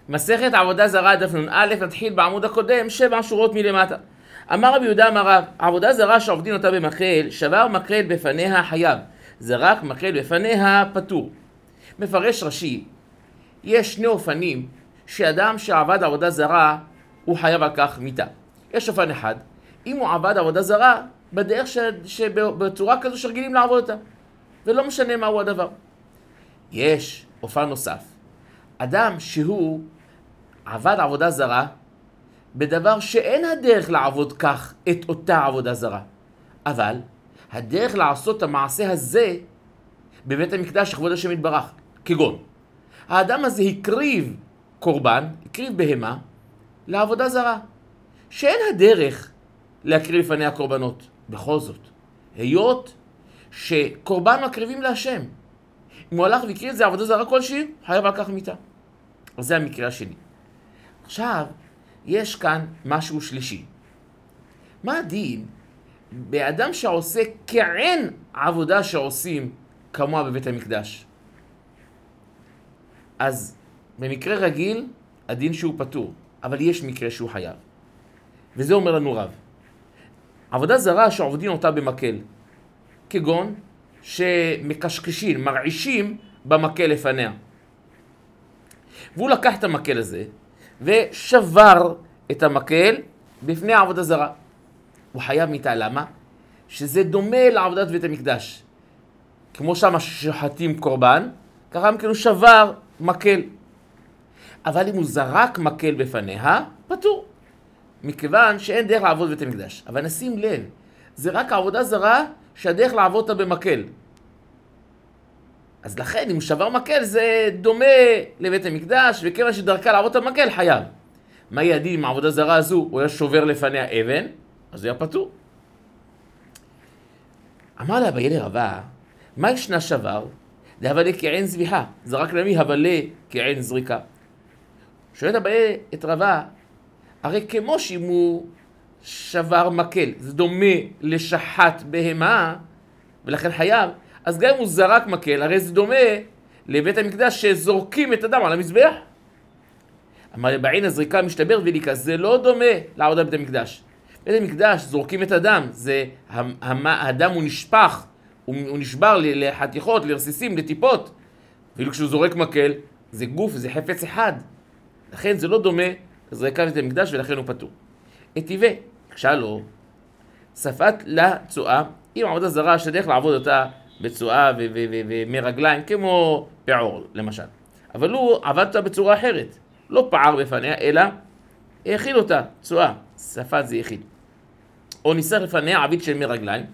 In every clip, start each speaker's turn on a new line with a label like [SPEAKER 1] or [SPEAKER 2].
[SPEAKER 1] מסכת עבודה זרה דף נ"א, נתחיל בעמוד הקודם 7 שורות מלמטה. אמר רבי יהודה אמר רב, עבודה זרה שעובדין אותה במקל, שבר מקל בפניה חייב, זרק מקל בפניה פטור. מפרש רש"י, יש שני אופנים שאדם שעבד עבודה זרה הוא חייב על כך מיתה. יש אופן אחד, אם הוא עבד עבודה זרה בדרך שבצורה כזו שרגילים לעבוד אותה, ולא משנה מהו הדבר. יש אופן נוסף, אדם שהוא עבד עבודה זרה בדבר שאין הדרך לעבוד כך את אותה עבודה זרה, אבל הדרך לעשות את המעשה הזה בבית המקדש לכבוד השם יתברך, כגון האדם הזה הקריב קורבן, הקריב בהמה לעבודה זרה, שאין הדרך להקריב לפניה קורבנות. בכל זאת, היות שקורבן מקריבים להשם, אם הוא הלך והקריב את זה עבודה זרה כלשהי, חייב על כך מיתה. אז זה המקרה השני. עכשיו, יש כאן משהו שלישי. מה הדין באדם שעושה כעין עבודה שעושים כמוה בבית המקדש? אז במקרה רגיל, הדין שהוא פטור, אבל יש מקרה שהוא חייב. וזה אומר לנו רב. עבודה זרה שעובדים אותה במקל, כגון שמקשקשים, מרעישים במקל לפניה. והוא לקח את המקל הזה ושבר את המקל בפני העבודה זרה. הוא חייב מיתה. למה? שזה דומה לעבודת בית המקדש. כמו שם שוחטים קורבן, ככה גם כאילו שבר מקל. אבל אם הוא זרק מקל בפניה, פטור. מכיוון שאין דרך לעבוד בבית המקדש. אבל נשים לב, זה רק העבודה זרה שהדרך לעבוד אותה במקל. אז לכן אם הוא שבר מקל זה דומה לבית המקדש, וכיוון שדרכה לעבוד את המקל חייב. מה ידעים עם העבודה זרה הזו? הוא היה שובר לפניה אבן, אז הוא היה פטור. אמר לה אביי לרבה, מה ישנה שבר? דהבלה כעין זביחה, זרק למי הבלה כעין זריקה. שואלת אביי את רבה, הרי כמו שאם הוא שבר מקל, זה דומה לשחט בהמה, ולכן חייב, אז גם אם הוא זרק מקל, הרי זה דומה לבית המקדש שזורקים את הדם על המזבח. אמר בעין הזריקה משתבר וליקה, זה לא דומה לעבודה בבית המקדש. בית המקדש זורקים את הדם, זה, הדם הוא נשפך, הוא נשבר לחתיכות, לרסיסים, לטיפות. ואילו כשהוא זורק מקל, זה גוף, זה חפץ אחד. לכן זה לא דומה לזריקה בבית המקדש ולכן הוא פטור. הטיבה, הקשה לו, שפת לצואה, עם עבודה זרה שדרך לעבוד אותה בצואה ומרגליים, כמו פעור למשל. אבל הוא עבד אותה בצורה אחרת. לא פער בפניה, אלא האכיל אותה, צואה. שפת זה יחיד. או ניסח לפניה עביד של מרגליים.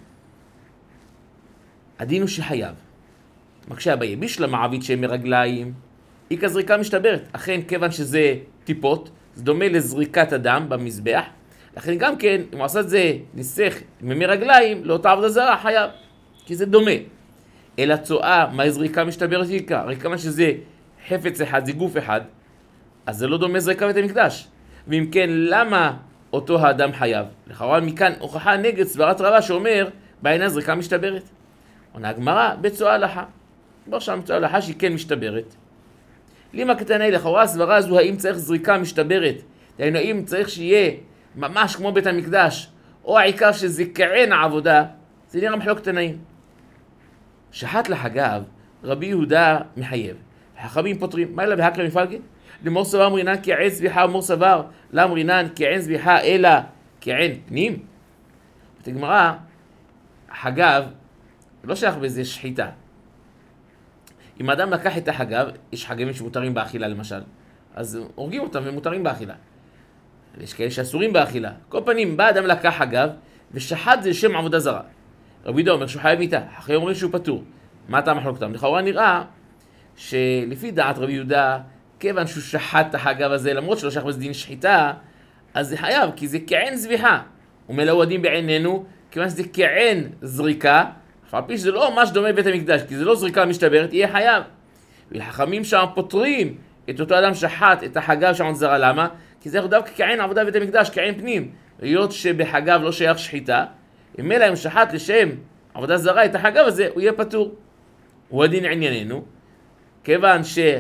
[SPEAKER 1] הדין הוא שחייב. מקשה אביי, בשלמה עביד של מרגליים, היא כזריקה משתברת. אכן, כיוון שזה טיפות, זה דומה לזריקת הדם במזבח. לכן גם כן, אם הוא עשה את זה, ניסח ממרגליים, לאותה עבודה זרה, חייב. כי זה דומה. אלא צואה, מה זריקה משתברת עיקר? הרי כמה שזה חפץ אחד, זה גוף אחד, אז זה לא דומה זריקה בית המקדש. ואם כן, למה אותו האדם חייב? לכאורה מכאן הוכחה נגד סברת רבה שאומר, בעינה זריקה משתברת. עונה הגמרא, בצואה הלכה. בוא שם בצואה הלכה שהיא כן משתברת. לימה קטנה, לכאורה הסברה הזו, האם צריך זריקה משתברת? דהיינו, האם צריך שיהיה ממש כמו בית המקדש, או העיקר שזה כעין העבודה, זה נראה מחלוקת תנאים. שחט לחגב, רבי יהודה מחייב. החכמים פותרים, מה אלא בהקרא מפלגין? למור סבר אמרינן כעין זביחה ומור סבר, לא אמרינן כעין זביחה אלא כעין פנים. בתגמרא, חגב, לא שייך בזה שחיטה. אם האדם לקח את החגב, יש חגבים שמותרים באכילה למשל, אז הורגים אותם ומותרים באכילה. יש כאלה שאסורים באכילה. כל פנים, בא אדם לקח חגב, ושחט זה לשם עבודה זרה. רבי יהודה אומר שהוא חייב מיתה, אחרי אומרים שהוא פטור. מה אתה מחלוקתם? לכאורה נראה שלפי דעת רבי יהודה, כיוון שהוא שחט את החגב הזה, למרות שלא שייך בזה דין שחיטה, אז זה חייב, כי זה כעין זביחה. ומלאו הדין בעינינו, כיוון שזה כעין זריקה, אף על פי שזה לא ממש דומה לבית המקדש, כי זה לא זריקה משתברת, יהיה חייב. ולחכמים שם פותרים את אותו אדם שחט את החגב של עבודה זרה. למה? כי זה דווקא כעין עבודה בבית המקדש, כעין פנים. היות שבחגב לא שייך שחיטה, אם אלא אם שחט לשם עבודה זרה את החגב הזה, הוא יהיה פטור. הוא הדין ענייננו, כיוון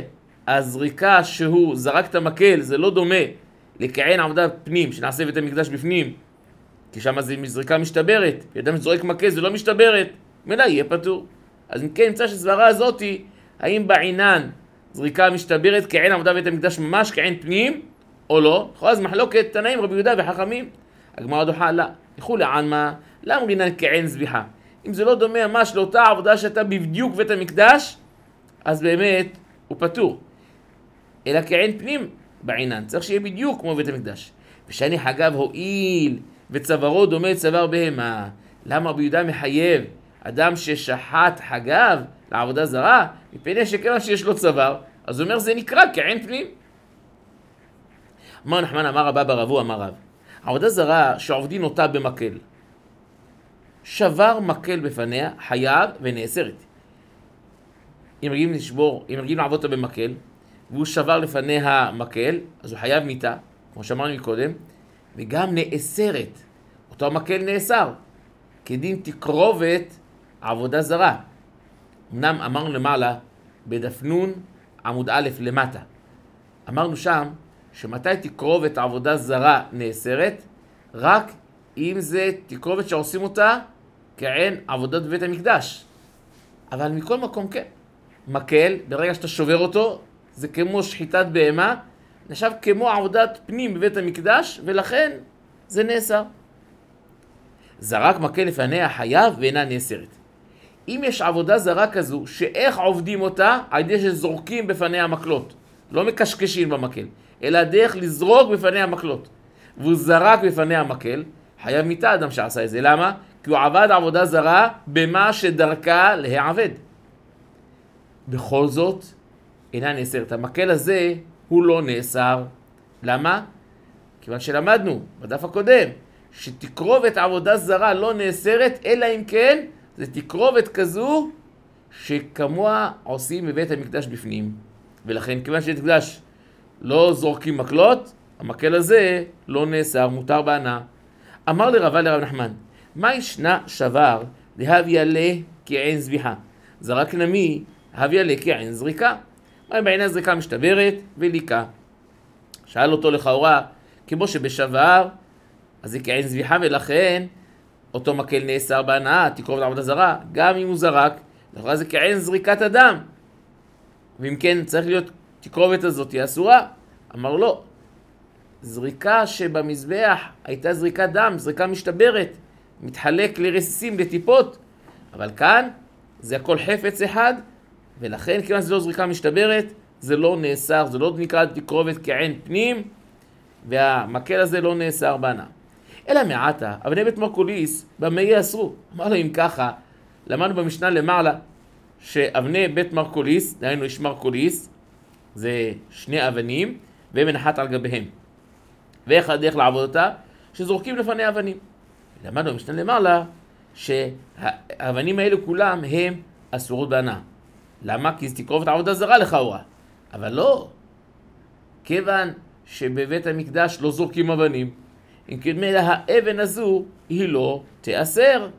[SPEAKER 1] הזריקה שהוא זרק את המקל זה לא דומה לכעין עבודה פנים, שנעשה בית המקדש בפנים, כי שם זה זריקה משתברת, ואדם שזורק מקל זה לא משתברת, מילא יהיה פטור. אז אם כן, נמצא שסברה הזאת, האם בעינן זריקה משתברת כעין עבודה בית המקדש ממש כעין פנים, או לא? אז מחלוקת תנאים רבי יהודה וחכמים. הגמרא דוחה לה, יכו לעלמא, למה רינן כעין זביחה? אם זה לא דומה ממש לאותה עבודה שאתה בדיוק בית המקדש, אז באמת הוא פטור. אלא כעין פנים בעינן, צריך שיהיה בדיוק כמו בית המקדש. ושני חגב הועיל וצווארו דומה לצוואר בהמה. למה רבי יהודה מחייב אדם ששחט חגב לעבודה זרה? מפני שכיוון שיש לו צוואר, אז הוא אומר זה נקרא כעין פנים. אמר נחמן אמר רבא בר אבו אמר רב, עבודה זרה שעובדין אותה במקל, שבר מקל בפניה, חייב ונאסרת. אם רגילים לעבוד אותה במקל, והוא שבר לפניה מקל, אז הוא חייב מיתה, כמו שאמרנו מקודם, וגם נאסרת. אותו המקל נאסר, כדין תקרובת עבודה זרה. אמנם אמרנו למעלה, בדף נון עמוד א' למטה. אמרנו שם, שמתי תקרובת עבודה זרה נאסרת? רק אם זה תקרובת שעושים אותה כעין עבודת בית המקדש. אבל מכל מקום כן. מקל, ברגע שאתה שובר אותו, זה כמו שחיטת בהמה, נחשב כמו עבודת פנים בבית המקדש, ולכן זה נאסר. זרק מקל לפניה חייב ואינה נאסרת. אם יש עבודה זרה כזו, שאיך עובדים אותה? על ידי שזורקים בפניה מקלות. לא מקשקשים במקל, אלא דרך לזרוק בפניה מקלות. והוא זרק בפניה מקל, חייב מיתה אדם שעשה את זה. למה? כי הוא עבד עבודה זרה במה שדרכה להעבד. בכל זאת, אינה נאסרת. המקל הזה הוא לא נאסר. למה? כיוון שלמדנו בדף הקודם, שתקרובת עבודה זרה לא נאסרת, אלא אם כן, זה תקרובת כזו שכמוה עושים בבית המקדש בפנים. ולכן, כיוון שבית המקדש לא זורקים מקלות, המקל הזה לא נאסר, מותר בהנאה. אמר לרבה לרב נחמן, מה ישנה שבר להביא עלה כעין זביחה? זרק נמי, הביא עלה כעין זריקה. מה בעיני זריקה משתברת וליקה? שאל אותו לכאורה, כמו שבשבר, אז זה כעין זביחה, ולכן אותו מקל נאסר בהנאה, תקרובת עבודה זרה, גם אם הוא זרק, לכאורה זה כעין זריקת אדם. ואם כן, צריך להיות תקרובת הזאת, היא אסורה. אמר לא, זריקה שבמזבח הייתה זריקת דם, זריקה משתברת, מתחלק לרסיסים, לטיפות, אבל כאן זה הכל חפץ אחד, ולכן כיוון שזה לא זריקה משתברת, זה לא נאסר, זה לא נקרא תקרובת כעין פנים, והמקל הזה לא נאסר בהנאה. אלא מעטה, אבני בית מרקוליס, במה יאסרו? אמר לו אם ככה, למדנו במשנה למעלה, שאבני בית מרקוליס, דהיינו יש מרקוליס, זה שני אבנים, ואבן אחת על גביהם. ואיך הדרך לעבוד אותה? שזורקים לפני אבנים. למדנו במשנה למעלה, שהאבנים האלו כולם הם אסורות בהנאה. למה? כי זה תקרובת עבודה זרה לכאורה. אבל לא. כיוון שבבית המקדש לא זורקים אבנים, אם כן מילא האבן הזו היא לא תאסר.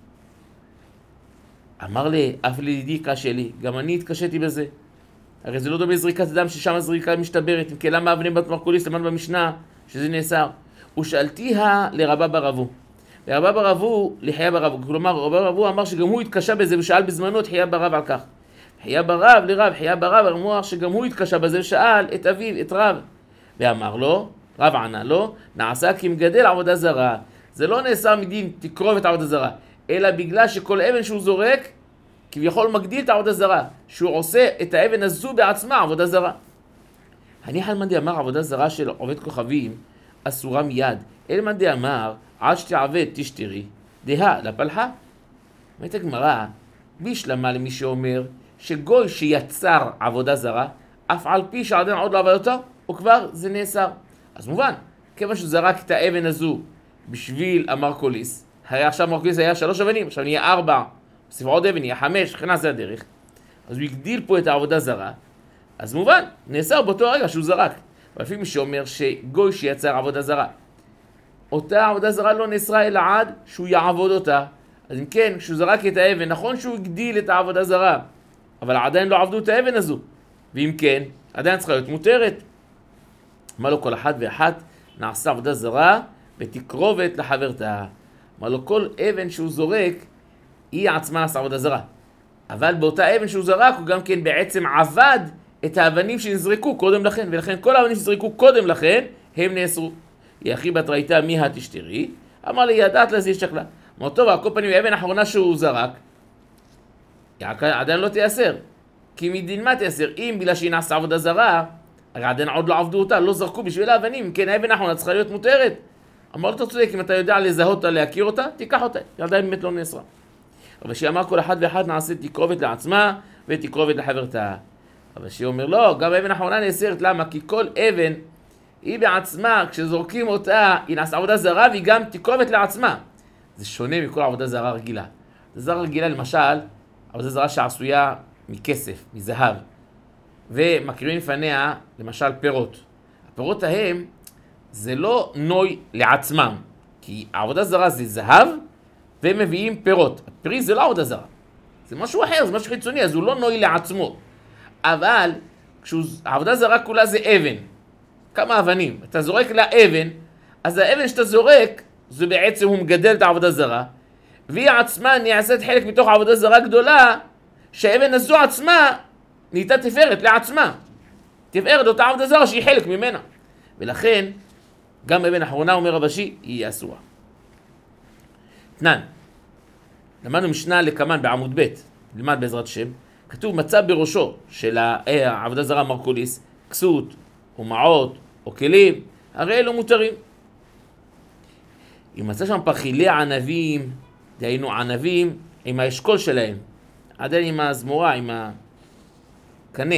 [SPEAKER 1] אמר לי, אף לידידי קשה לי, גם אני התקשיתי בזה. הרי זה לא דומה זריקת אדם ששם הזריקה משתברת, אם כן למה אבנים בת מרקוליס למדנו במשנה שזה נאסר. ושאלתיה לרבה בר אבו. ורבה בר אבו לחיה בר אבו. כלומר, רבה בר אבו אמר שגם הוא התקשה בזה ושאל בזמנו את חיה בר אב על כך. חיה בר אב לרב, חיה בר אב אמר שגם הוא התקשה בזה ושאל את אביו, את רב. ואמר לו, רב ענה לו, נעשה כמגדל עבודה זרה. זה לא נאסר מדין תקרובת עבודה זרה, אלא בגלל שכל אבן שהוא זורק, כביכול מגדיל את העבודה זרה, שהוא עושה את האבן הזו בעצמה עבודה זרה. הניחא למאן דאמר עבודה זרה של עובד כוכבים אסורה מיד, אלא מאן דאמר עד שתעבד תשתרי, דהה לפלחה. אומרת הגמרא, בישלמה למי שאומר שגוי שיצר עבודה זרה, אף על פי שעדיין עוד לא עבד אותה, וכבר זה נאסר. אז מובן, כיוון שהוא זרק את האבן הזו בשביל המרקוליס, היה עכשיו מרקוליס היה 3 אבנים, עכשיו נהיה 4, בספר עוד אבן, נהיה 5, וכן זה הדרך. אז הוא הגדיל פה את העבודה זרה, אז מובן, נאסר באותו רגע שהוא זרק. אבל לפי מי שאומר שגוי שיצר עבודה זרה, אותה עבודה זרה לא נאסרה אלא עד שהוא יעבוד אותה. אז אם כן, כשהוא זרק את האבן, נכון שהוא הגדיל את העבודה זרה, אבל עדיין לא עבדו את האבן הזו. ואם כן, עדיין צריכה להיות מותרת. אמר לו כל אחת ואחת נעשה עבודה זרה ותקרובת לחברתה. אמר לו כל אבן שהוא זורק היא עצמה נעשה עבודה זרה. אבל באותה אבן שהוא זרק הוא גם כן בעצם עבד את האבנים שנזרקו קודם לכן, ולכן כל האבנים שנזרקו קודם לכן הם נאסרו. יחי בת ראיתה מי התשתרי, אמר לי ידעת לזה שקלה. אמר טוב, על כל פנים האבן האחרונה שהוא זרק עדיין לא תיאסר, כי מדין מה תיאסר? אם בגלל שהיא נעשה עבודה זרה, הרי עדיין עוד לא עבדו אותה, לא זרקו בשביל האבנים, כן האבן האחרונה צריכה להיות מותרת. אמר לו אתה צודק, אם אתה יודע לזהות אותה, להכיר אותה, תיקח אותה, היא עדיין באמת לא נאסרה. אבל שאמר כל אחד ואחד נעשה תקרובת לעצמה ותקרובת לחברתה. אבל שאומר לא, גם האבן האחרונה נאסרת, למה? כי כל אבן היא בעצמה, כשזורקים אותה, היא נעשה עבודה זרה והיא גם תקרובת לעצמה. זה שונה מכל עבודה זרה רגילה. עבודה זרה רגילה למשל, עבודה זרה שעשויה מכסף, מזהב, ומקריבים לפניה למשל פירות. הפירות ההם זה לא נוי לעצמם, כי העבודה זרה זה זהב והם מביאים פירות. הפרי זה לא עבודה זרה, זה משהו אחר, זה משהו חיצוני, אז הוא לא נוי לעצמו. אבל העבודה זרה כולה זה אבן, כמה אבנים, אתה זורק לאבן, אז האבן שאתה זורק זה בעצם הוא מגדל את העבודה זרה, והיא עצמה נעשית חלק מתוך העבודה זרה גדולה, שהאבן הזו עצמה נהייתה תפארת לעצמה, תפארת אותה עבודה זרה שהיא חלק ממנה, ולכן גם אבן האחרונה אומר רבשי היא אסורה. תנן, למדנו משנה לקמן בעמוד ב', למד בעזרת השם, כתוב מצא בראשו של העבודה זרה מרקוליס, כסות או מעות או כלים, הרי אלו מותרים. אם מצא שם פחילי ענבים, דהיינו ענבים עם האשכול שלהם, עדיין עם הזמורה, עם הקנה,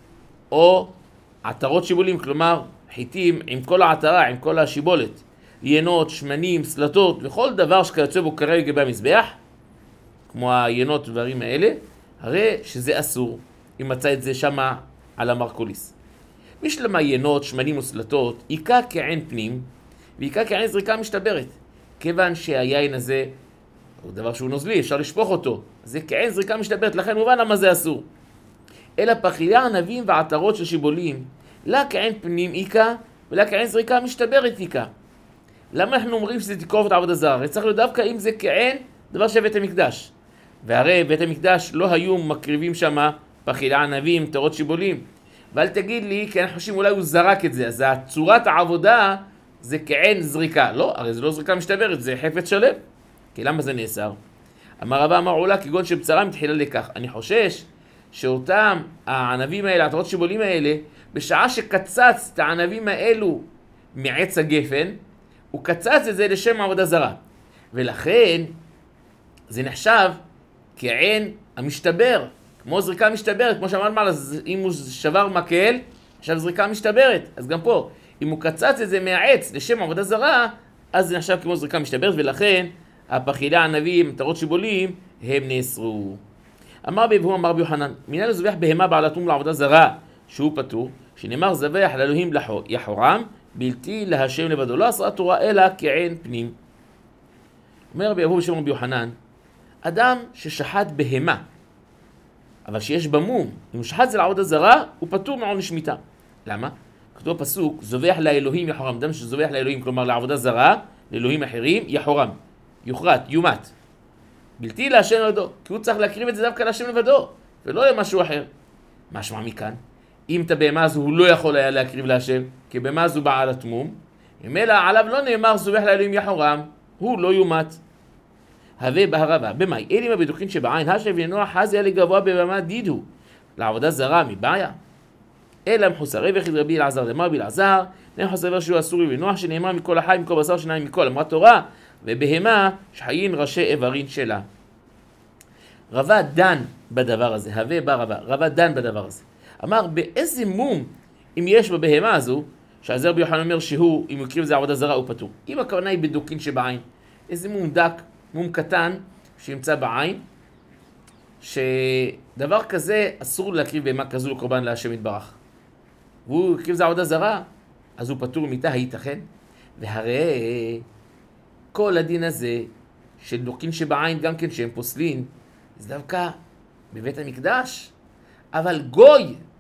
[SPEAKER 1] או עטרות שיבולים, כלומר חיטים עם כל העטרה, עם כל השיבולת, ינות, שמנים, סלטות וכל דבר שכיוצא בו כרגע במזבח, כמו הינות ודברים האלה, הרי שזה אסור אם מצא את זה שמה על המרקוליס. משלמה ינות, שמנים וסלטות, עיקה כעין פנים ועיקה כעין זריקה משתברת, כיוון שהיין הזה הוא דבר שהוא נוזלי, אפשר לשפוך אותו, זה כעין זריקה משתברת, לכן מובן למה זה אסור. אלא פחילי ענבים ועטרות של שיבולים, לה כעין פנים עיקה ולה כעין זריקה משתברת עיקה. למה אנחנו אומרים שזה תקרובת עבודה זרה? צריך להיות דווקא אם זה כעין דבר של בית המקדש. והרי בית המקדש לא היו מקריבים שם פחילי ענבים, עטרות שיבולים. ואל תגיד לי, כי אנחנו חושבים אולי הוא זרק את זה, אז צורת העבודה זה כעין זריקה. לא, הרי זה לא זריקה משתברת, זה חפץ שלם. כי למה זה נאסר? אמר רבא אמר עולה כגון שבצרה מתחילה לכך. אני חושש שאותם הענבים האלה, העטרות שיבולים האלה, בשעה שקצץ את הענבים האלו מעץ הגפן, הוא קצץ את זה לשם עבודה זרה. ולכן זה נחשב כעין המשתבר, כמו זריקה משתברת, כמו שאמרנו מעלה, אם הוא שבר מקל, עכשיו זריקה משתברת. אז גם פה, אם הוא קצץ את זה מהעץ לשם עבודה זרה, אז זה נחשב כמו זריקה משתברת, ולכן הפחילי הענבים, עטרות שיבולים, הם נאסרו. אמר והוא אמר ביוחנן, מנהל לזבח בהמה בעלת מום לעבודה זרה, שהוא פטור, שנאמר זבח לאלוהים יחורם, בלתי להשם לבדו, לא עשרה תורה אלא כעין פנים. אומר רבי אבו בשם רבי יוחנן, אדם ששחט בהמה, אבל שיש בה מום, אם הוא שחט זה לעבודה זרה, הוא פטור מעונש מיתה. למה? כתוב פסוק, זובח לאלוהים יחורם, אדם שזובח לאלוהים, כלומר לעבודה זרה, לאלוהים אחרים, יחורם, יוחרט, יומת. בלתי להשם לבדו, כי הוא צריך להקריב את זה דווקא להשם לבדו, ולא למשהו אחר. מה שמע מכאן? אם את הבהמה הזו הוא לא יכול היה להקריב להשם, כי בהמה הזו בעל התמום, אם אלא עליו לא נאמר זובח לאלוהים יחורם, הוא לא יומת. הווה בהרבה, במאי, אלים הבדוקין שבעין, השב ינוח חזיה לגבוה בבמה דידו, לעבודה זרה מבעיה. אלא מחוסרי וכי רבי אלעזר, דאמר רבי אלעזר, מחוסר שהוא אסורי ונוח שנאמר מכל החי, מכל בשר שניים מכל, אמרה תורה, ובהמה שחיין ראשי איברין שלה. רבה דן בדבר הזה, הווה בא רבה דן בדבר הזה. אמר באיזה מום אם יש בבהמה הזו, שעזר ביוחנן אומר שהוא, אם הוא הקריב זה עבודה זרה הוא פטור. אם הכוונה היא בדוקין שבעין, איזה מום דק, מום קטן שימצא בעין, שדבר כזה אסור להקריב בהמה כזו לקורבן להשם יתברך. והוא הקריב זה עבודה זרה, אז הוא פטור מיתה, הייתכן? והרי כל הדין הזה של דוקין שבעין גם כן שהם פוסלין, זה דווקא בבית המקדש. אבל גוי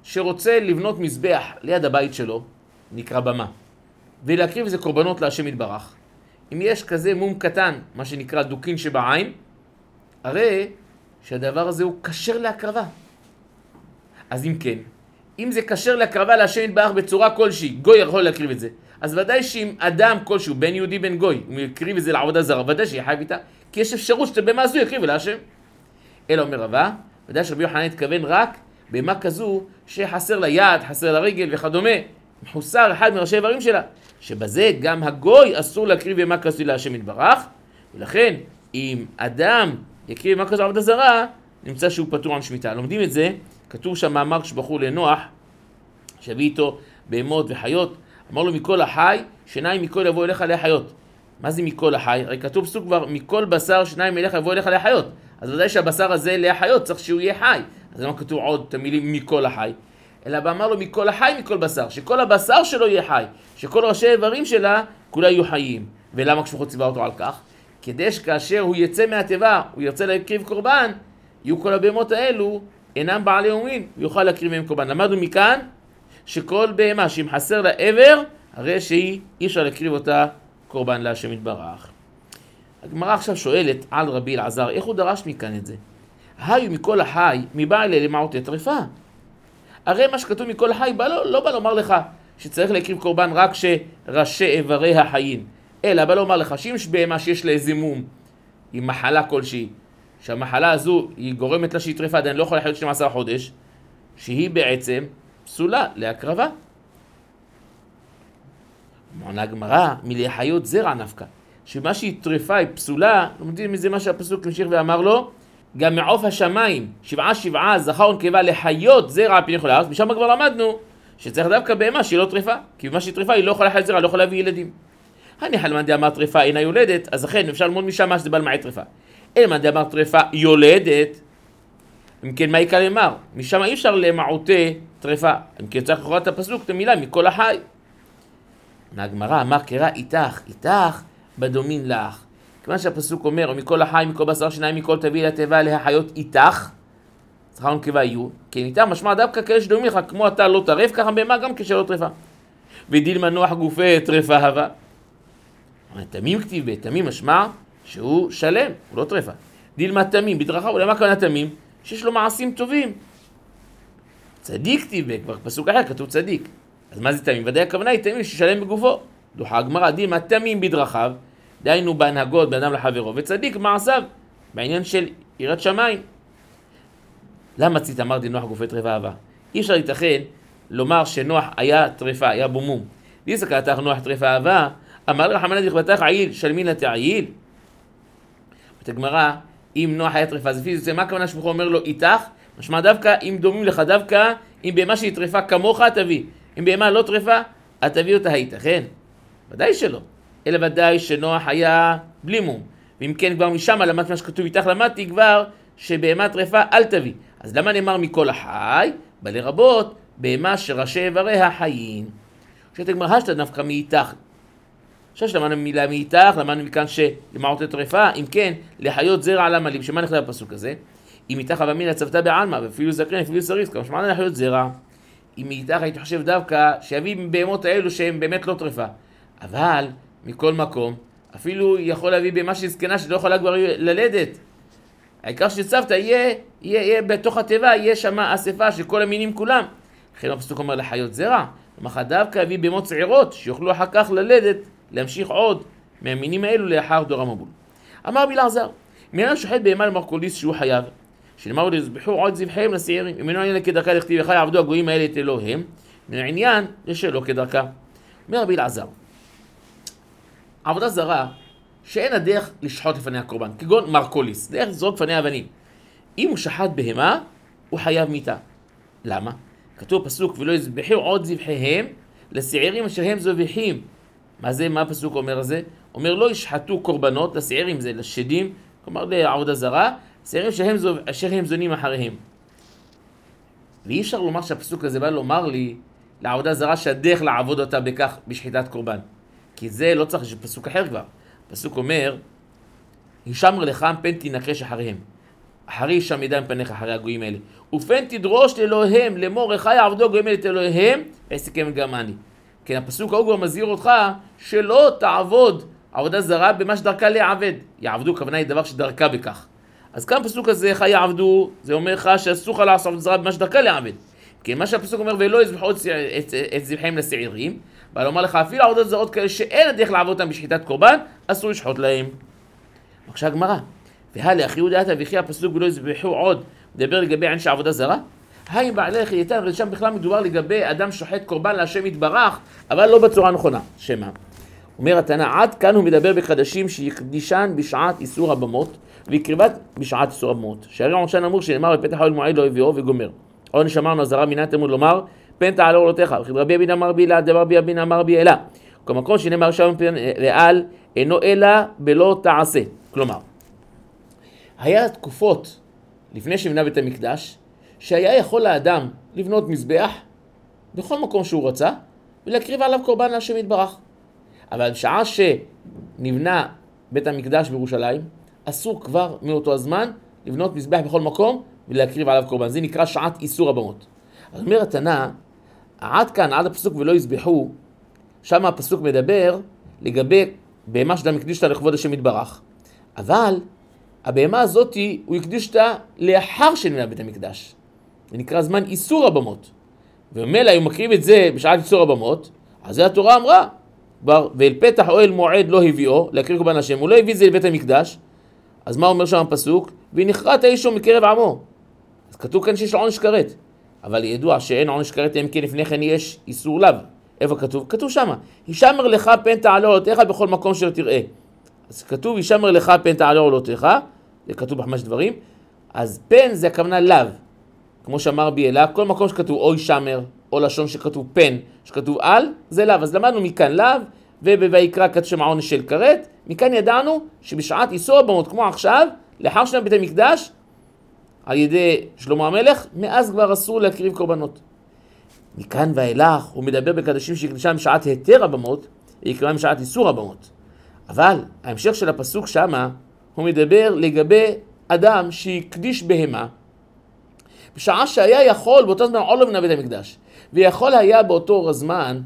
[SPEAKER 1] שרוצה לבנות מזבח ליד הבית שלו, נקרא במה, ולהקריב איזה קורבנות להשם יתברך, אם יש כזה מום קטן, מה שנקרא דוקין שבעין, הרי שהדבר הזה הוא כשר להקרבה. אז אם כן, אם זה כשר להקרבה להשם יתברך בצורה כלשהי, גוי יכול להקריב את זה. אז ודאי שאם אדם כלשהו, בין יהודי בין גוי, הוא יקריב את זה לעבודה זרה, ודאי שיהיה חייב איתה, כי יש אפשרות שבמה הזו יקריב אל השם. אלא אומר רבה, ודאי שרבי יוחנן התכוון רק במה כזו שחסר לה יד, חסר לה רגל וכדומה, מחוסר אחד מראשי איברים שלה, שבזה גם הגוי אסור להקריב במה כזו להשם יתברך, ולכן אם אדם יקריב במה כזו לעבודה זרה, נמצא שהוא פטור על שמיטה. לומדים את זה, כתוב שם מאמר שבחור לנוח, שהביא איתו בהמות וחיות, אמר לו מכל החי, שניים מכל יבוא אליך להחיות. מה זה מכל החי? הרי כתוב פסוק כבר, מכל בשר שניים אליך יבוא אליך להחיות. אז ודאי שהבשר הזה להחיות, צריך שהוא יהיה חי. אז למה כתוב עוד את המילים מכל החי? אלא אמר לו מכל החי מכל בשר, שכל הבשר שלו יהיה חי, שכל ראשי איברים שלה כולה יהיו חיים. ולמה כשפחות ציווה אותו על כך? כדי שכאשר הוא יצא מהטבע, הוא ירצה להקריב קורבן, יהיו כל הבהמות האלו אינם בעלי אומרים, ויוכל להקריב מהם קורבן. למדנו מכאן שכל בהמה שאם חסר לה עבר, הרי שהיא אי אפשר להקריב אותה קורבן להשם יתברך. הגמרא עכשיו שואלת על רבי אלעזר, איך הוא דרש מכאן את זה? היו מכל החי, מבא אלה למעוטי טרפה. הרי מה שכתוב מכל החי, לא בא לומר לך שצריך להקריב קורבן רק שראשי איבריה חיים, אלא בא לומר לך שאם יש בהמה שיש לה איזה מום, עם מחלה כלשהי, שהמחלה הזו היא גורמת לה שהיא טרפה, עדיין לא יכולה לחיות 12 חודש, שהיא בעצם פסולה להקרבה. מעונה הגמרא, מלהחיות זרע נפקא, שמה שהיא טרפה היא פסולה, לומדים מזה מה שהפסוק המשיך ואמר לו, גם מעוף השמיים, 7 זכר ונקבה לחיות זרע על פני כל הארץ, משם כבר למדנו שצריך דווקא בהמה שהיא לא טרפה, כי במה שהיא טרפה היא לא יכולה לחיות זרע, לא יכולה להביא ילדים. הניחא למאן דאמר טרפה אינה יולדת, אז אכן אפשר ללמוד משם שזה בא למעט טרפה. אלא מאן דאמר טרפה יולדת, אם כן מה יקרא למר? משם אי אפשר למעוטי טרפה, אם כן צריך לקרוא את הפסוק, את המילה מכל החי. מהגמרא אמר קרא איתך בדומין לך. כיוון שהפסוק אומר, מכל החי, מכל בשר שניים, מכל תביא לתיבה להחיות איתך, זכר ונקבה יהיו, כן איתך משמע דווקא כאלה שדומים לך, כמו אתה לא טרף, ככה בהמה גם כשלא טרפה. ודילמה נוח גופי טרפה הווה. תמים כתיב בתמים משמע שהוא שלם, הוא לא טרפה. דילמה תמים, בדרכה, ולמה כוונה תמים? שיש לו מעשים טובים. צדיק כתיב, כבר פסוק אחר כתוב צדיק. אז מה זה תמים? ודאי הכוונה היא תמים ששלם בגופו. דוחה הגמרא, דילמה תמים בדרכיו, דהיינו בהנהגות באדם לחברו, וצדיק מעשיו, בעניין של יראת שמיים. למה צית אמר דינוח גופי טרפה הווה? אי אפשר להתאכן לומר שנוח היה טרפה, היה בו מום. דיסא קאתך נוח טרפה הווה, אמר רחמנא דכבתך עיל, שלמין לתעיל. אומרת הגמרא, אם נוח היה טרפה, אז לפי זה מה הכוונה שבחור אומר לו איתך? משמע דווקא אם דומים לך, דווקא אם בהמה שהיא טרפה כמוך תביא, אם בהמה לא טרפה, תביא אותה הייתכן? ודאי שלא. אלא ודאי שנוח היה בלי מום. ואם כן כבר משם למדתי מה שכתוב איתך, למדתי כבר שבהמה טרפה אל תביא. אז למה נאמר מכל החי? בא לרבות בהמה שראשי איבריה חיים. כשאת הגמרא השתא נפקא מאיתך. עכשיו שלמדנו מילה מאיתך, למדנו מכאן שלמעוטי טרפה, אם כן, לחיות זרע על עמלים. שמה נכתב בפסוק הזה? אם איתך אבמינא צוותא בעלמא, ואפילו זקן, אפילו סריס, כמה שמענו לחיות זרע. אם איתך הייתי חושב דווקא שיביא בהמות האלו שהן באמת לא טרפה. אבל מכל מקום, אפילו יכול להביא בהמה שהיא זקנה שלא יכולה כבר ללדת. העיקר שצוותא יהיה בתוך התיבה, יהיה שם אספה של כל המינים כולם. לכן הפסוק אומר לחיות זרע, ומחר דווקא הביא בהמות צעירות שיוכלו אחר כך ללדת, להמשיך עוד מהמינים האלו לאחר דור המבול. אמר רבי אלעזר, מי שוחט בהמה למרכוליס שהוא חייב, שנאמר לו יזבחו עוד זבחיהם לשעירים, אם אינו עניין כדרכה לכתיב וחי עבדו הגויים האלה את אלוהם, מן העניין יש שלא כדרכה. אומר רבי אלעזר, עבודה זרה שאין הדרך לשחוט לפני הקורבן, כגון מרקוליס, דרך לזרוק לפני אבנים. אם הוא שחט בהמה, הוא חייב מיתה. למה? כתוב פסוק, ולא יזבחו עוד זבחיהם לשעירים אשר הם זובחים. מה הפסוק אומר הזה? אומר לא ישחטו קורבנות לשעירים, זה לשדים, כלומר לעבודה זרה, שעירים אשר הם זונים אחריהם. ואי אפשר לומר שהפסוק הזה בא לומר לי לעבודה זרה שהדרך לעבוד אותה בכך בשחיטת קורבן. כי זה לא צריך פסוק אחר כבר. פסוק אומר, הישמר לך פן תנקש אחריהם. אחרי שעמידה מפניך אחרי הגויים האלה. ופן תדרוש לאלוהיהם, לאמור איך יעבדו הגויים האלה את אלוהיהם, ועסקם גם אני. כן, הפסוק ההוא כבר מזהיר אותך שלא תעבוד עבודה זרה במה שדרכה להיעבד. יעבדו, הכוונה היא דבר שדרכה בכך. אז כאן הפסוק הזה, איך יעבדו, זה אומר לך שאסור לך לעשות עבודה זרה במה שדרכה להיעבד. כן, מה שהפסוק אומר, ולא יזבחו את זבחיהם לשעירים, אבל אומר לך, אפילו עבודות זרות כאלה שאין הדרך לעבוד אותם בשחיטת קורבן, אסור לשחוט להם. בבקשה הגמרא, והלאחיו דעתה וכי הפסוק ולא יזבחו עוד, מדבר לגבי עניין של עבודה זרה? האם בעלי חייתן, הרי שם בכלל מדובר לגבי אדם שוחט קורבן להשם יתברך, אבל לא בצורה הנכונה. שמה? אומר התנא, עד כאן הוא מדבר בקדשים שיקדישן בשעת איסור הבמות, ויקריבת בשעת איסור הבמות. שהרי עונשן אמור שנאמר בפתח אוהל מועד לא הביאו וגומר. עונש אמרנו הזרה מינה תלמוד לומר, פן תעלה עולותיך, וכי רבי אבין אמר בי לה, דרבי אבין אמר בי אלה. כמקום שנאמר שם פן ועל, אינו אלא בלא תעשה. כלומר, היה תקופות לפני שנבנה בית המקדש, שהיה יכול לאדם לבנות מזבח בכל מקום שהוא רצה, ולהקריב עליו קורבן להשם יתברך. אבל בשעה שנבנה בית המקדש בירושלים, אסור כבר מאותו הזמן לבנות מזבח בכל מקום ולהקריב עליו קורבן. זה נקרא שעת איסור הבמות. אז אומר התנא, עד כאן, עד הפסוק ולא יזבחו, שם הפסוק מדבר לגבי בהמה שאדם הקדיש אותה לכבוד השם יתברך. אבל הבהמה הזאת הוא הקדיש אותה לאחר שנבנה בית המקדש. זה נקרא זמן איסור הבמות. ומילא הוא מקריב את זה בשעת איסור הבמות, אז זה התורה אמרה, ואל פתח אוהל מועד לא הביאו, להקריב קורבן השם, הוא לא הביא את זה לבית המקדש, אז מה אומר שם הפסוק? ונחרט האישו מקרב עמו. אז כתוב כאן שיש עונש כרת, אבל ידוע שאין עונש כרת, אם כן לפני כן יש איסור לאו. איפה כתוב? כתוב שמה, הישמר לך פן תעלה עולותיך בכל מקום אשר תראה. אז כתוב, הישמר לך פן תעלה עולותיך, זה כתוב בחמש דברים, אז פן זה הכוונה לאו, כמו שאמר בי אלה, כל מקום שכתוב או הישמר, או לשון שכתוב פן, שכתוב על, זה לאו. אז למדנו מכאן לאו, ובויקרא כתוב שם העונש של כרת, מכאן ידענו שבשעת איסור הבמות, כמו עכשיו, לאחר שנה בית המקדש, על ידי שלמה המלך, מאז כבר אסור להקריב קורבנות. מכאן ואילך הוא מדבר בקדשים שהקדישם בשעת היתר הבמות, ויקרא בשעת איסור הבמות. אבל ההמשך של הפסוק שמה, הוא מדבר לגבי אדם שהקדיש בהמה, בשעה שהיה יכול באותו זמן עוד לא בנה בית המקדש, ויכול היה באותו הזמן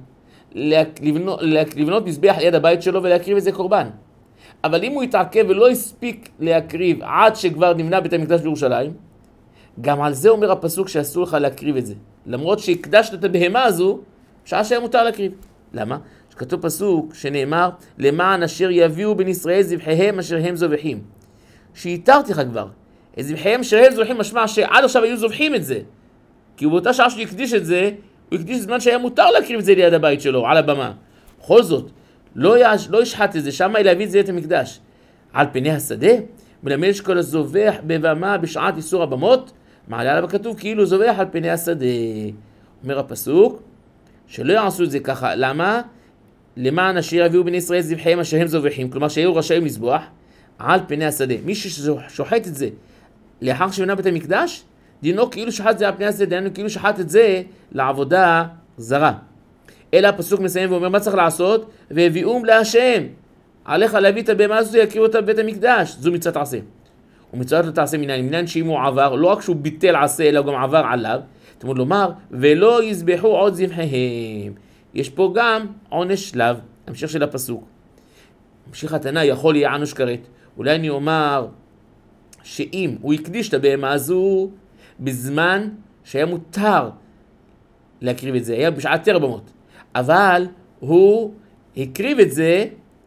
[SPEAKER 1] לבנות מזבח ליד הבית שלו ולהקריב את זה קורבן. אבל אם הוא יתעכב ולא הספיק להקריב עד שכבר נבנה בית המקדש בירושלים, גם על זה אומר הפסוק שאסור לך להקריב את זה. למרות שהקדשת את הבהמה הזו, שעה שהיה מותר להקריב. למה? שכתוב פסוק שנאמר, למען אשר יביאו בן ישראל זבחיהם אשר הם זובחים. שהתרתי לך כבר. את זבחיהם אשר הם זובחים משמע שעד עכשיו היו זובחים את זה. כי באותה שעה שהוא יקדיש את זה, הוא יקדיש זמן שהיה מותר להקריב את זה ליד הבית שלו, על הבמה. בכל זאת, לא ישחט את זה, שמה להביא את זה לבית המקדש. על פני השדה, מלמד שכל הזובח בבמה בשעת איסור הבמות, מעלה עליו כתוב כאילו זובח על פני השדה. אומר הפסוק, שלא יעשו את זה ככה. למה? למען אשר יביאו בני ישראל זבחיהם אשר הם זובחים, כלומר שהיו רשאים לזבוח על פני השדה. מי ששוחט את זה לאחר שבנה בית המקדש, דינו כאילו שחט זה על פני השדה, דינו כאילו שחט את זה לעבודה זרה. אלא הפסוק מסיים ואומר מה צריך לעשות? והביאום להשם. עליך להביא את הבהמה הזו, יקריבו אותה בבית המקדש. זו מצוות עשה. ומצוות לא תעשה מניין שאם הוא עבר, לא רק שהוא ביטל עשה, אלא גם עבר עליו. תמוד לומר, ולא יזבחו עוד זבחיהם. יש פה גם עונש לאו, המשך של הפסוק. המשיך התנא, יכול יהיה עונש כרת. אולי אני אומר שאם הוא הקדיש את הבהמה הזו בזמן שהיה מותר להקריב את זה, היה בשעת היתר הבמות. אבל הוא הקריב את זה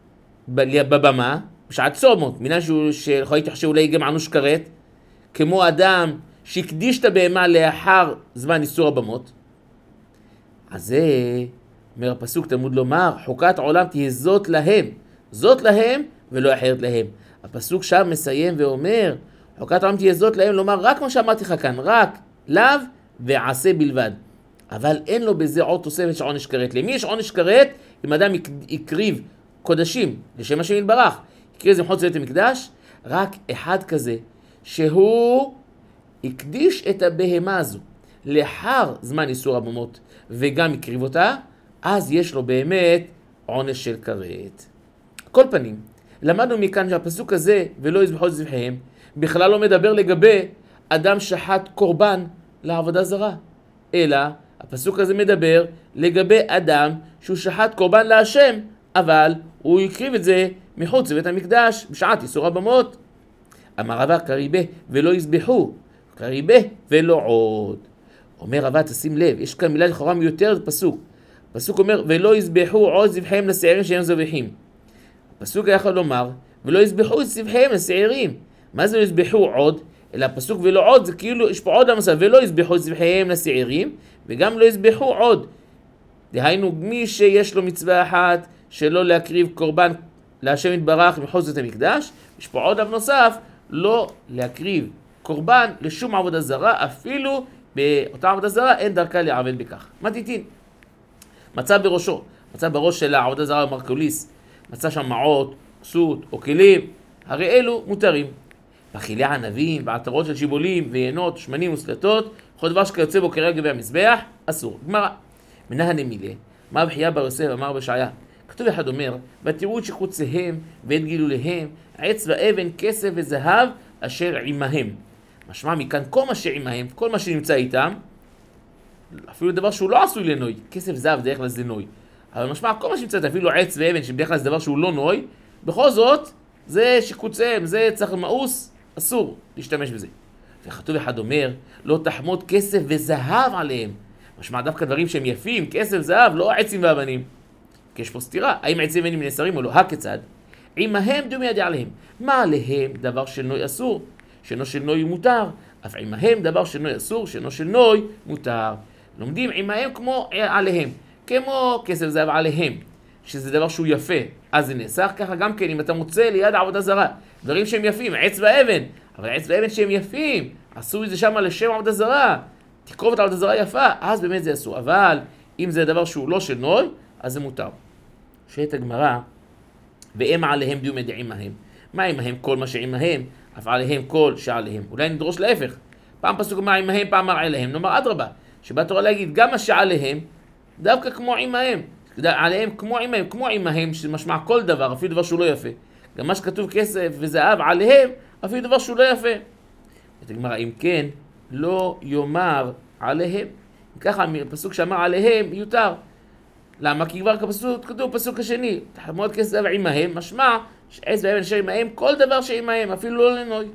[SPEAKER 1] בבמה בשעת איסור הבמות. מניין שיכול להתחשב שאולי גם עונש כרת, כמו אדם שהקדיש את הבהמה לאחר זמן איסור הבמות. אז זה אומר הפסוק תלמוד לומר, חוקת העולם תהיה זאת להם. זאת להם ולא אחרת להם. הפסוק שם מסיים ואומר, חוקת העולם תהיה זאת להם, לומר רק מה שאמרתי לך כאן, רק לאו ועשה בלבד. אבל אין לו בזה עוד תוספת של עונש כרת. למי יש עונש כרת? אם אדם יקריב קודשים לשם השם יתברך, יקריב את זה מחוץ לבית המקדש, רק אחד כזה שהוא הקדיש את הבהמה הזו לאחר זמן איסור הבמות וגם הקריב אותה, אז יש לו באמת עונש של כרת. כל פנים, למדנו מכאן שהפסוק הזה ולא יזבחו את זבחיהם בכלל לא מדבר לגבי אדם שחט קורבן לעבודה זרה, אלא הפסוק הזה מדבר לגבי אדם שהוא שחט קורבן להשם, אבל הוא הקריב את זה מחוץ לבית המקדש בשעת איסור הבמות. אמר רבא קריבה ולא יזבחו, קריבה ולא עוד. אומר רבא, תשים לב, יש כאן מילה לכאורה מיותרת בפסוק. הפסוק אומר ולא יזבחו עוד זבחיהם לשעירים שהם זבחים. הפסוק היה יכול לומר ולא יזבחו את זבחיהם לשעירים. מה זה לא יזבחו עוד? אלא הפסוק ולא עוד זה כאילו יש פה עוד המסע, ולא יזבחו את זבחיהם לשעירים וגם לא יזבחו עוד. דהיינו מי שיש לו מצווה אחת שלא להקריב קורבן להשם יתברך מחוץ לבית המקדש, יש פה עוד נוסף, לא להקריב קורבן לשום עבודה זרה, אפילו באותה עבודה זרה אין דרכה לעבד בכך. מה תיתין? מצא בראש של העבודה זרה במרקוליס, מצא שם מעות, כסות או כלים, הרי אלו מותרים. באכילי ענבים, בעטרות של שיבולים ויינות, שמנים וסלטות, כל דבר שכיוצא בו כרגע במזבח, אסור. גמרא, מנהל נמילה, מה בחייה בר יוסף אמר בשעיה? כתוב אחד אומר, ותראו את שחוציהם ואת גילוליהם, עץ ואבן, כסף וזהב, אשר עמהם. משמע מכאן כל מה שעמהם, כל מה שנמצא איתם, אפילו דבר שהוא לא עשוי לנוי, כסף זהב דרך כלל זה נוי. אבל משמע כל מה שנמצא, אפילו עץ ואבן, שבדרך כלל זה דבר שהוא לא נוי, בכל זאת, זה שחוציהם, זה צריך מאוס, אסור להשתמש בזה. וכתוב אחד אומר, לא תחמוד כסף וזהב עליהם. משמע דווקא דברים שהם יפים, כסף, זהב, לא עצים ואבנים. כי יש פה סתירה, האם עצים ואבנים נאסרים או לא? הכיצד? עמהם דומי ידע עליהם. מה עליהם? דבר של נוי אסור, שאינו של נוי מותר. אף עמהם דבר של נוי אסור, שאינו של נוי מותר. לומדים עמהם כמו עליהם, כמו כסף זהב עליהם, שזה דבר שהוא יפה, אז זה נאסר. ככה גם כן, אם אתה מוצא ליד עבודה זרה, דברים שהם יפים, עץ ואבן, אבל עץ ואבן שהם יפים, עשו את זה שם לשם עבודה זרה, תקרוב את העבודה זרה יפה, אז באמת זה אסור. אבל אם זה דבר שהוא לא של נוי, אז זה מותר. שאת הגמרא, והם עליהם דיום ידעים מהם. מה עמהם? כל מה שעמהם, אף עליהם כל שעליהם. אולי נדרוש להפך. פעם פסוק מה עמהם, פעם אמר עליהם. נאמר אדרבה, שבא תורה להגיד גם מה שעליהם, דווקא כמו עמהם. עליהם כמו עמהם, כמו עמהם, שמשמע כל דבר, אפילו דבר שהוא לא יפה. גם מה שכתוב כסף וזהב עליהם, אפילו דבר שהוא לא יפה. את הגמרא, אם כן, לא יאמר עליהם. ככה הפסוק שאמר עליהם יותר. למה? כי כבר כתוב פסוק השני, תחמוד כסף זהב עמהם, משמע שעץ ואבן אשר עמהם, כל דבר שעמהם, אפילו לא לנוי.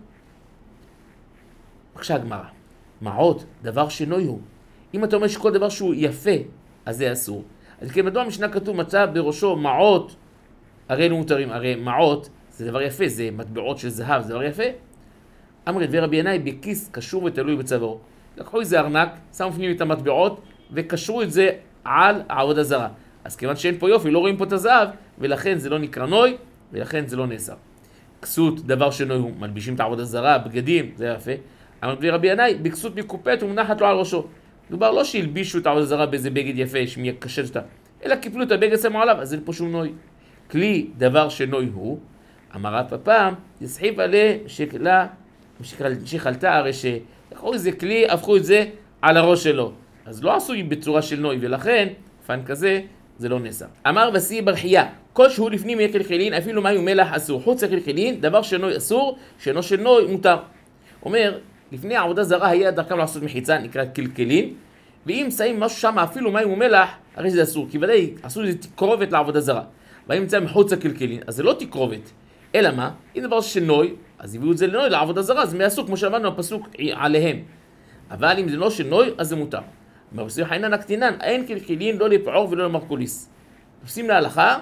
[SPEAKER 1] בבקשה הגמרא, מעות, דבר שנוי הוא. אם אתה אומר שכל דבר שהוא יפה, אז זה אסור. אז כן, מדוע המשנה כתוב מצא בראשו מעות, הרי לא מותרים, הרי מעות זה דבר יפה, זה מטבעות של זהב, זה דבר יפה. אמר דברי רבי ינאי, בכיס קשור ותלוי בצווארו. לקחו איזה ארנק, שמו פנים את המטבעות, וקשרו את זה על העבודה זרה. אז כיוון שאין פה יופי, לא רואים פה את הזהב, ולכן זה לא נקרא נוי, ולכן זה לא נאסר. כסות, דבר שנוי הוא, מלבישים את העבודה זרה, בגדים, זה יפה. אמר דברי רבי ינאי, בכסות מקופט ומונחת לו על ראשו. דובר לא שהלבישו את העבודה זרה באיזה בגד יפה, שמקשט אותה, אלא קיפלו את הבגד שמו עליו, אז אין פה שום נוי. כלי, דבר שנוי הוא, אמר רב הפעם, יסחיב עליה שקלה, שחלתה הרי שלקחו איזה כלי, הפכו את זה על הראש שלו. אז לא עשוי בצורה של נוי, ולכן, פן כזה, זה לא נאסר. אמר וסי ברחייה, כל שהוא לפנים יהיה כלכלין, אפילו מים ומלח אסור. חוץ לכלכלין, דבר שנוי אסור, שאינו של נוי מותר. אומר, לפני העבודה זרה היה דרכם לעשות מחיצה, נקרא כלכלין, ואם שמים משהו שם, אפילו מים ומלח, הרי זה אסור, כי ודאי עשו איזה תקרובת לעבודה זרה. ואם נמצא מחוץ לכלכלין, אז זה לא תקרובת. אלא מה? אם דבר שנוי, אז הביאו את זה לנוי לעבודה זרה, זה מאסור, כמו שאמרנו, הפסוק עליהם. אבל אם זה לא שנוי, אז זה מותר. מרוסים חינן הקטינן, אין כלכלין לא לפעור ולא למרקוליס. עושים להלכה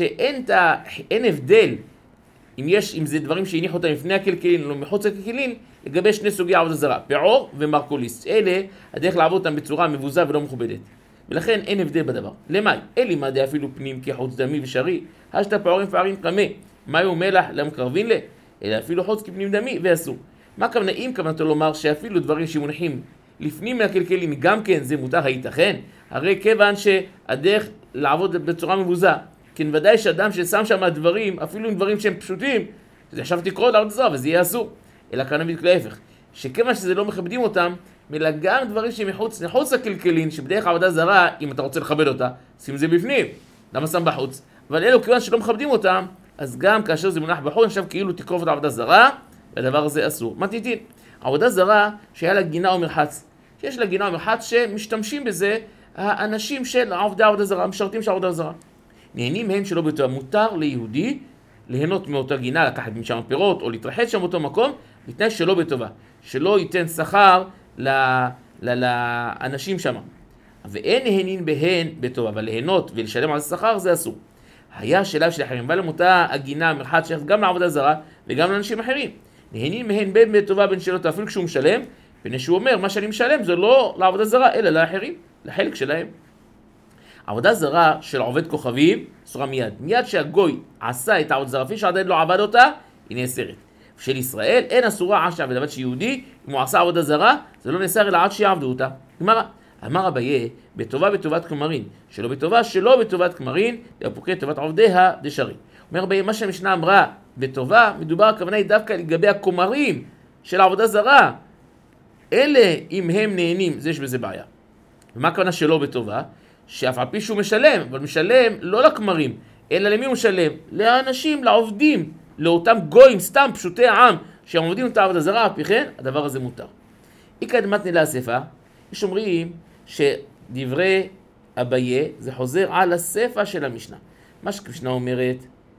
[SPEAKER 1] שאין הבדל אם זה דברים שהניחו אותם לפני הכלכלין או מחוץ לכלכלין, לגבי שני סוגי עבודה זרה, פעור ומרקוליס. אלה הדרך לעבוד אותם בצורה מבוזה ולא מכובדת. ולכן אין הבדל בדבר. למאי? אלי מה דה אפילו פנים כחוץ דמי ושרי, השתה פעורים פערים קמה, מי ומלח למקרבין לה, אלא אפילו חוץ כפנים דמי ואסור. מה כוונה? אם כוונתו לומר שאפילו דברים שמונחים לפנים מהכלכלין גם כן זה מותר, הייתכן? הרי כיוון שהדרך לעבוד בצורה מבוזה, כן ודאי שאדם ששם שם דברים, אפילו עם דברים שהם פשוטים, זה עכשיו תקרוא לעבוד זרה וזה יהיה אסור. אלא כאן נביא להפך, שכיוון שזה לא מכבדים אותם, אלא גם דברים שהם מחוץ לכלכלין, שבדרך עבודה זרה, אם אתה רוצה לכבד אותה, שים זה בפנים, למה שם בחוץ? אבל אלו כיוון שלא מכבדים אותם, אז גם כאשר זה מונח בחוץ, עכשיו כאילו תקרוב את העבודה זרה, והדבר הזה אסור. מתניתין, עבודה זרה שהיה לה גינה או מרחץ. שיש לה גינה או מרחץ שמשתמשים בזה האנשים של עובדי עבודה זרה, המשרתים של עבודה זרה. נהנים הם שלא בטובה. מותר ליהודי ליהנות מאותה גינה, לקחת משם פירות או להתרחץ שם באותו מקום, בתנאי שלא בטובה. שלא ייתן שכר לאנשים שם. ואין נהנים בהן בטובה, אבל ליהנות ולשלם על שכר זה אסור. היה שאלה של אחרים, אבל למותה הגינה, המרחץ שייך גם לעבודה זרה וגם לאנשים אחרים. נהנים מהן בין בטובה בין שלא אפילו כשהוא משלם, פני שהוא אומר, מה שאני משלם זה לא לעבודה זרה, אלא לאחרים, לחלק שלהם. עבודה זרה של עובד כוכבים, אסורה מיד. מיד שהגוי עשה את העבודה זרה, אפילו שעדיין לא עבד אותה, היא נאסרת. של ישראל אין אסורה עד שעבד, אבל שיהודי, אם הוא עשה עבודה זרה, זה לא נאסר אלא עד שיעבדו אותה. גמרא, אמר אביי, בטובה בטובת כמרים, שלא בטובה שלא בטובת כמרים, דאפוקי טובת עובדיה דשרי. אומר אביי, מה שהמשנה אמרה בטובה, מדובר הכוונה היא דווקא לגבי הכמרים של העבודה זרה. אלה, אם הם נהנים, זה יש בזה בעיה. ומה הכוונה שלא בטובה? שאף על פי שהוא משלם, אבל משלם לא לכמרים, אלא למי הוא משלם? לאנשים, לעובדים, לאותם גויים, סתם פשוטי העם, שהם עובדים את העבודה זרה, על פי כן, הדבר הזה מותר. איקא דמתני לאספה, יש אומרים שדברי אביי זה חוזר על הספר של המשנה. מה שהמשנה אומרת,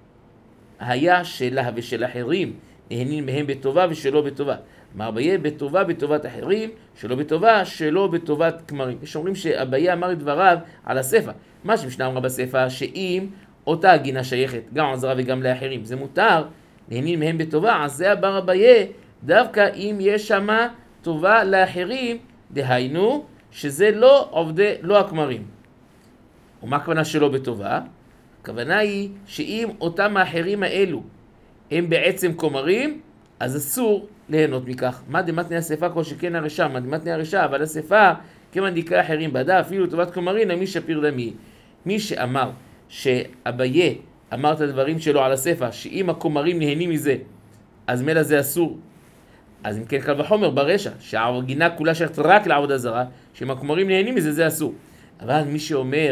[SPEAKER 1] היה שלה ושל אחרים, נהנים מהם בטובה ושלא בטובה. אמר אביי בטובה בטובת אחרים, שלא בטובה שלא בטובת כמרים. יש אומרים שאביי אמר את דבריו על הספר. מה שהמשנה אמרה בספר, שאם אותה הגינה שייכת גם לעזרה וגם לאחרים, זה מותר, נהנים מהם בטובה, אז זה אמר אביי, דווקא אם יש שמה טובה לאחרים, דהיינו שזה לא עובדי, לא הכמרים. ומה הכוונה שלא בטובה? הכוונה היא שאם אותם האחרים האלו הם בעצם כמרים, אז אסור ליהנות מכך. מה דמתני הספר כל שכן הרשע, מה דמתני הרשע, אבל הספר כמאן דקרא אחרים בדה, אפילו לטובת כמרים, מי שפיר דמי. מי שאמר שאביי אמר את הדברים שלו על הספר, שאם הכמרים נהנים מזה, אז מילא זה אסור. אז אם כן קל וחומר ברשע, שהגינה כולה שייכת רק לעבודה זרה, שאם הכמרים נהנים מזה, זה אסור. אבל מי שאומר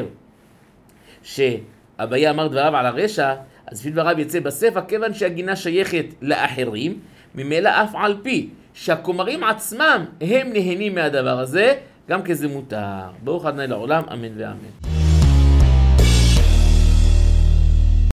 [SPEAKER 1] שאביי אמר דבריו על הרשע, אז לפי דבריו יצא בספר, כיוון שהגינה שייכת לאחרים, ממילא אף על פי שהכמרים עצמם הם נהנים מהדבר הזה, גם כזה מותר. ברוך ה' לעולם, אמן ואמן.